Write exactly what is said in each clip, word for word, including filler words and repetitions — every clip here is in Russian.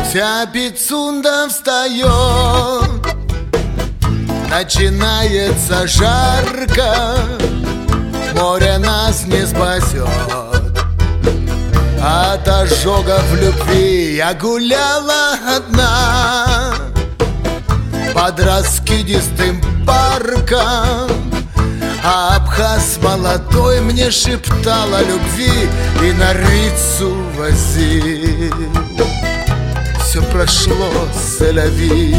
Вся Пицунда встает, начинается жарко, море нас не спасет. От ожогов любви я гуляла одна под раскидистым парком, а абхаз молодой мне шептал о любви и на рицу возил. Все прошло, селяви.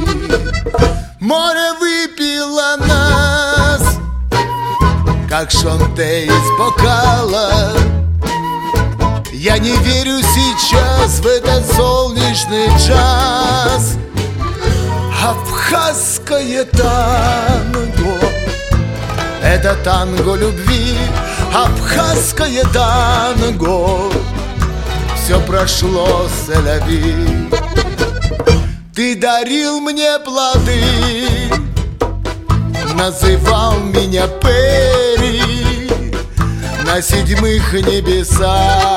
Море выпило нас, как шонте из бокала. Я не верю сейчас в этот солнечный час. Абхазское танго — это танго любви. Абхазское танго. Все прошло, селяви. Ты дарил мне плоды, называл меня Пери. На седьмых небесах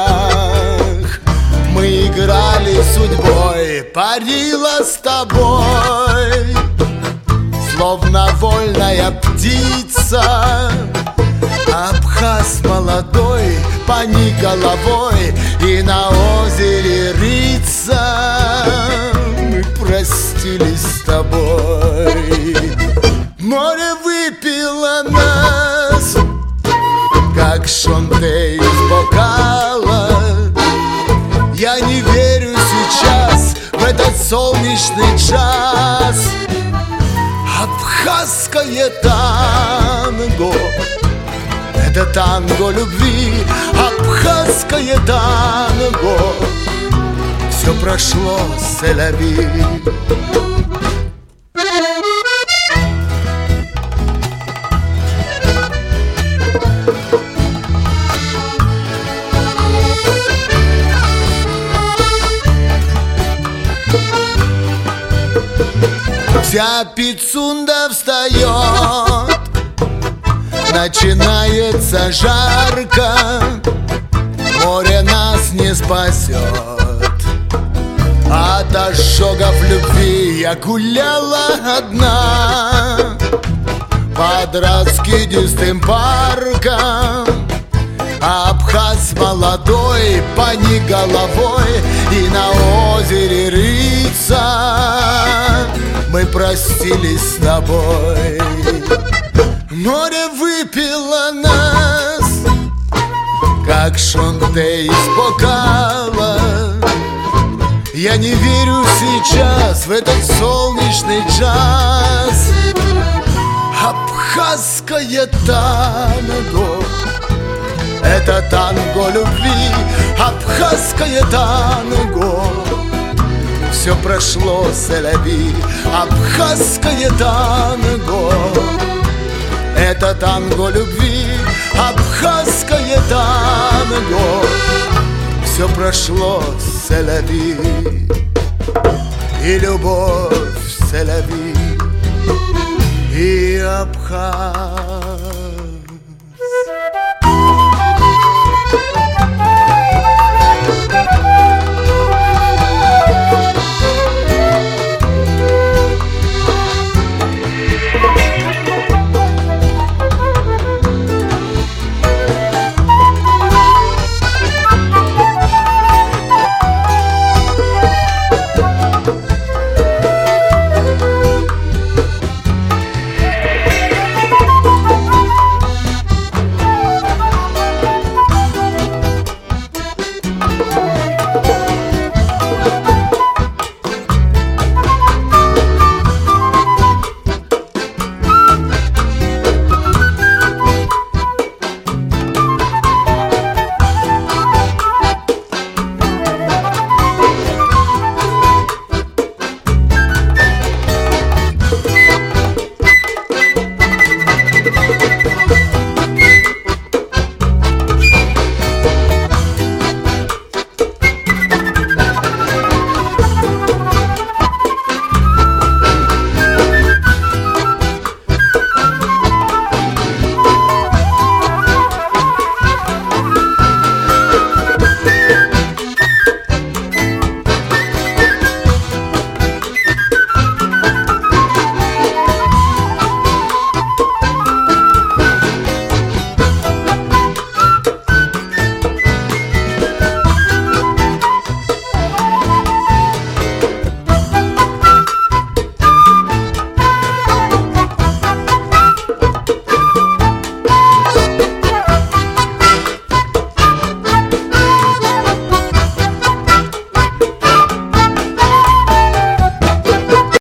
мы играли судьбой, парила с тобой, словно вольная птица. Абхаз молодой, пони головой и на озере рыться. Мы простились с тобой. Море выпило нас, как шонте из бокала. Я не верю сейчас в этот солнечный час. Абхазское танго — это танго любви. Абхазское танго. Все прошло, селяви. Вся Пицунда встает, начинается жарко, море нас не спасет. От ожогов любви я гуляла одна под раскидистым парком. Абхаз молодой, пони головой и на озере рыться. Мы простились с тобой. Море выпило нас, как шонте из бокала. Я не верю сейчас в этот солнечный час. Абхазское танго — это танго любви. Абхазское танго. Все прошло, селяви. Абхазское танго — это танго любви. Абхазское танго. Все прошло, селяви. И любовь, селяви, и Абхаз.